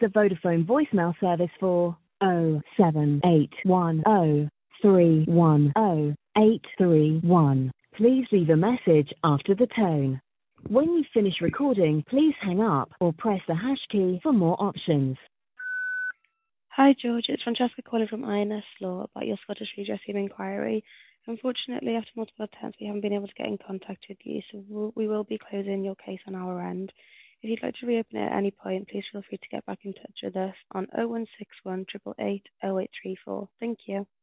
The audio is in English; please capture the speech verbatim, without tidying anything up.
the Vodafone voicemail service for zero seven eight one zero three one zero eight three one. Please leave a message after the tone. When you finish recording, please hang up or press the hash key for more options. Hi, George. It's Francesca calling from I N S Law about your Scottish Redress Scheme inquiry. Unfortunately, after multiple attempts, we haven't been able to get in contact with you, so we'll, we will be closing your case on our end. If you'd like to reopen it at any point, please feel free to get back in touch with us on oh one six one, eight eight eight, oh eight three four. Thank you.